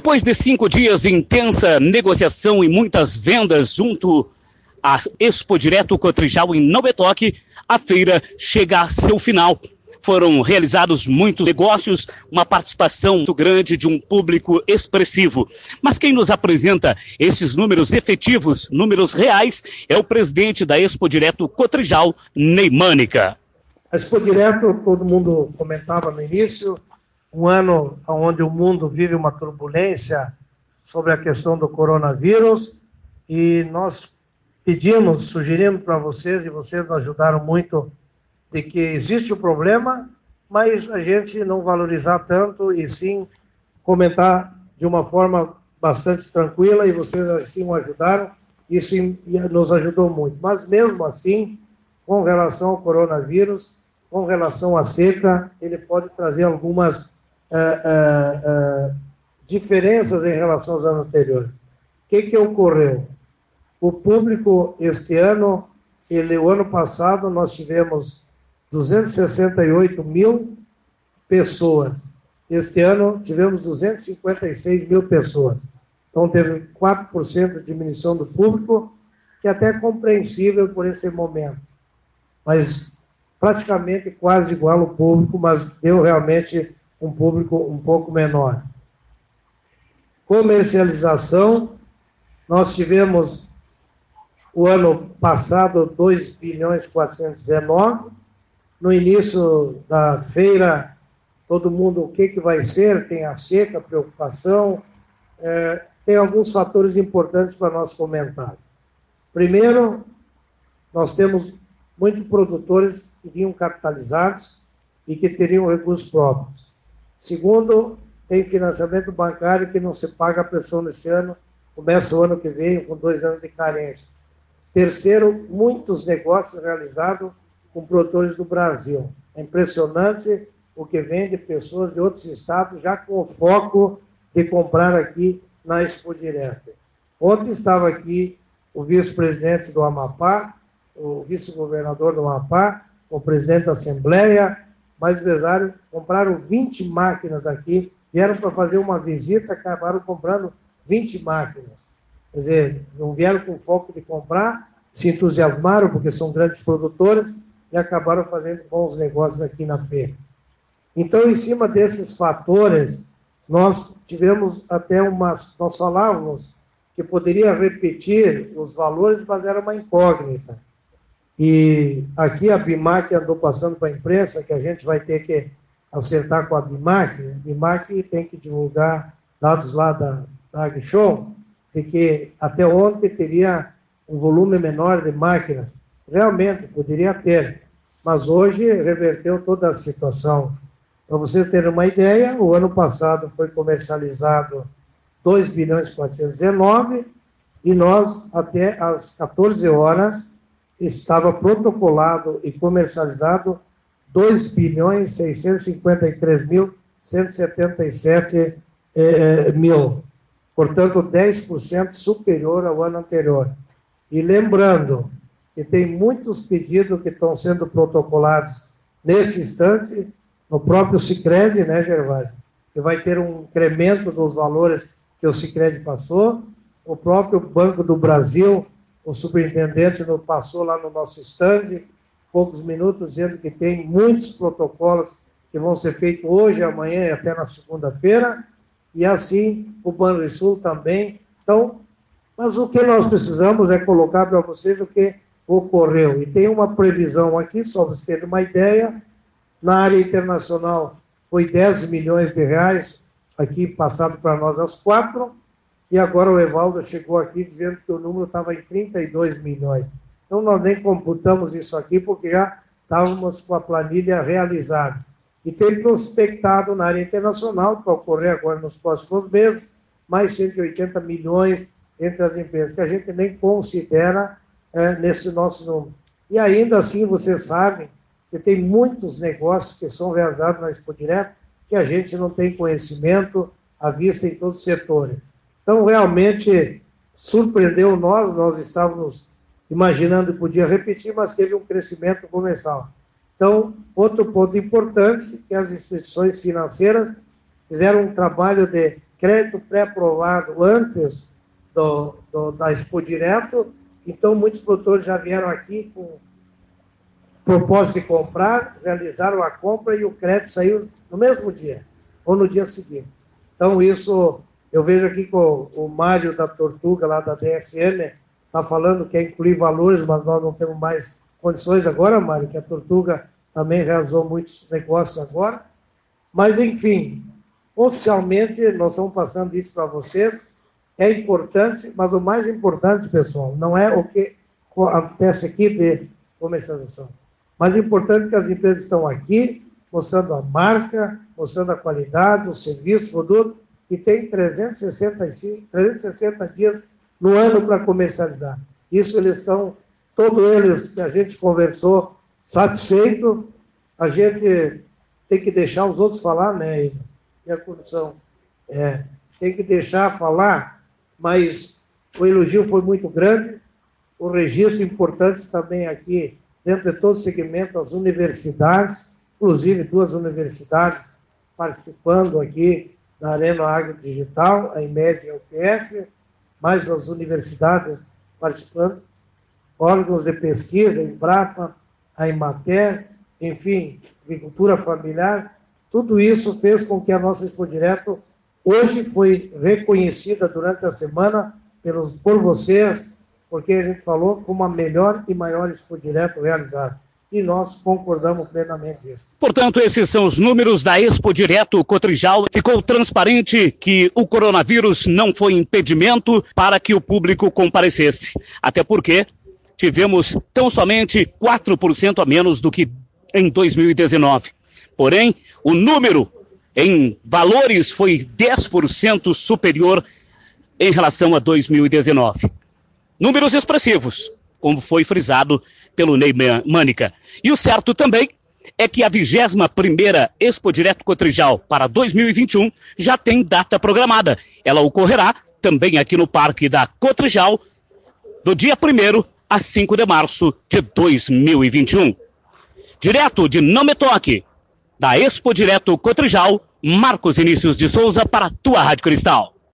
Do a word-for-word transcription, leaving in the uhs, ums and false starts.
Depois de cinco dias de intensa negociação e muitas vendas junto à Expo Direto Cotrijal em Não Me Toque, a feira chega a seu final. Foram realizados muitos negócios, uma participação muito grande de um público expressivo. Mas quem nos apresenta esses números efetivos, números reais, é o presidente da Expo Direto Cotrijal, Ney Mânica. A Expo Direto, todo mundo comentava no início, um ano onde o mundo vive uma turbulência sobre a questão do coronavírus, e nós pedimos, sugerimos para vocês, e vocês nos ajudaram muito, de que existe o problema, mas a gente não valorizar tanto e sim comentar de uma forma bastante tranquila, e vocês assim o ajudaram, isso nos ajudou muito. Mas mesmo assim, com relação ao coronavírus, com relação à seca, ele pode trazer algumas uh, uh, uh, diferenças em relação aos anos anteriores. O que, que ocorreu? O público este ano, ele, o ano passado, nós tivemos duzentos e sessenta e oito mil pessoas. Este ano, tivemos duzentos e cinquenta e seis mil pessoas. Então, teve quatro por cento de diminuição do público, que é até compreensível por esse momento. Mas, praticamente, quase igual o público, mas deu realmente um público um pouco menor. Comercialização, nós tivemos, o ano passado, dois bilhões quatrocentos e dezenove. No início da feira, todo mundo, o que, que vai ser? Tem a seca, a preocupação. É, tem alguns fatores importantes para nós comentar. Primeiro, nós temos muitos produtores que vinham capitalizados e que teriam recursos próprios. Segundo, tem financiamento bancário que não se paga a pressão nesse ano, começa o ano que vem com dois anos de carência. Terceiro, muitos negócios realizados com produtores do Brasil. É impressionante o que vem de pessoas de outros estados já com o foco de comprar aqui na Expo Direto. Ontem estava aqui o vice-presidente do Amapá, o vice-governador do Amapá, o presidente da Assembleia, mais empresários, compraram vinte máquinas aqui, vieram para fazer uma visita, acabaram comprando vinte máquinas. Quer dizer, não vieram com foco de comprar, se entusiasmaram porque são grandes produtores, e acabaram fazendo bons negócios aqui na feira. Então, em cima desses fatores, nós tivemos até umas... Nós falávamos que poderia repetir os valores, mas era uma incógnita. E aqui a BIMAC andou passando para a imprensa, que a gente vai ter que acertar com a BIMAC. A BIMAC tem que divulgar dados lá da, da AgShow, de que até ontem teria um volume menor de máquinas. Realmente, poderia ter, mas hoje reverteu toda a situação. Para vocês terem uma ideia, o ano passado foi comercializado dois bilhões quatrocentos e dezenove e nós, até às quatorze horas, estava protocolado e comercializado dois bilhões seiscentos e cinquenta e três mil cento e setenta e sete eh, mil. Portanto, dez por cento superior ao ano anterior. E lembrando que tem muitos pedidos que estão sendo protocolados nesse instante, no próprio Sicredi, né, Gervásio? Que vai ter um incremento dos valores que o Sicredi passou. O próprio Banco do Brasil, o superintendente nos passou lá no nosso stand, poucos minutos, dizendo que tem muitos protocolos que vão ser feitos hoje, amanhã e até na segunda-feira, e assim o Banrisul também. Então, mas o que nós precisamos é colocar para vocês o que ocorreu. E tem uma previsão aqui, só para vocês terem uma ideia, na área internacional foi dez milhões de reais, aqui passado para nós às quatro, e agora o Evaldo chegou aqui dizendo que o número estava em trinta e dois milhões. Então nós nem computamos isso aqui, porque já estávamos com a planilha realizada. E tem prospectado na área internacional, para ocorrer agora nos próximos meses, mais cento e oitenta milhões entre as empresas, que a gente nem considera é, nesse nosso número. E ainda assim, vocês sabem que tem muitos negócios que são realizados na Expo Direto que a gente não tem conhecimento à vista em todos os setores. Então, realmente, surpreendeu nós, nós estávamos imaginando que podia repetir, mas teve um crescimento comercial. Então, outro ponto importante é que as instituições financeiras fizeram um trabalho de crédito pré-aprovado antes do, do, da Expo Direto, então muitos produtores já vieram aqui com propósito de comprar, realizaram a compra e o crédito saiu no mesmo dia, ou no dia seguinte. Então isso, eu vejo aqui que o, o Mário da Tortuga, lá da D S N, está falando que é incluir valores, mas nós não temos mais condições agora, Mário, que a Tortuga também realizou muitos negócios agora. Mas, enfim, oficialmente, nós estamos passando isso para vocês. É importante, mas o mais importante, pessoal, não é o que acontece aqui de comercialização. Mas é importante que as empresas estão aqui, mostrando a marca, mostrando a qualidade, o serviço, o produto, e tem trezentos e sessenta e cinco, trezentos e sessenta dias no ano para comercializar. Isso eles estão, todos eles que a gente conversou, satisfeitos. A gente tem que deixar os outros falar, né? E a condição é, tem que deixar falar, mas o elogio foi muito grande, o registro importante também aqui, dentro de todo o segmento, as universidades, inclusive duas universidades participando aqui da Arena Agro Digital, a IMED e a U P F, mais as universidades participando, órgãos de pesquisa, a Embrapa, a Emater, enfim, agricultura familiar, tudo isso fez com que a nossa Expo Direto hoje foi reconhecida durante a semana pelos, por vocês, porque a gente falou como a melhor e maior Expo Direto realizada. E nós concordamos plenamente nisso. Portanto, esses são os números da Expo Direto Cotrijal. Ficou transparente que o coronavírus não foi impedimento para que o público comparecesse. Até porque tivemos tão somente quatro por cento a menos do que em dois mil e dezenove. Porém, o número em valores foi dez por cento superior em relação a dois mil e dezenove. Números expressivos, como foi frisado pelo Ney Mânica. E o certo também é que a vigésima primeira Expo Direto Cotrijal para dois mil e vinte e um já tem data programada. Ela ocorrerá também aqui no Parque da Cotrijal, do dia primeiro a cinco de março de dois mil e vinte e um. Direto de Não Me Toque, da Expo Direto Cotrijal, Marcos Vinícius de Souza para a tua Rádio Cristal.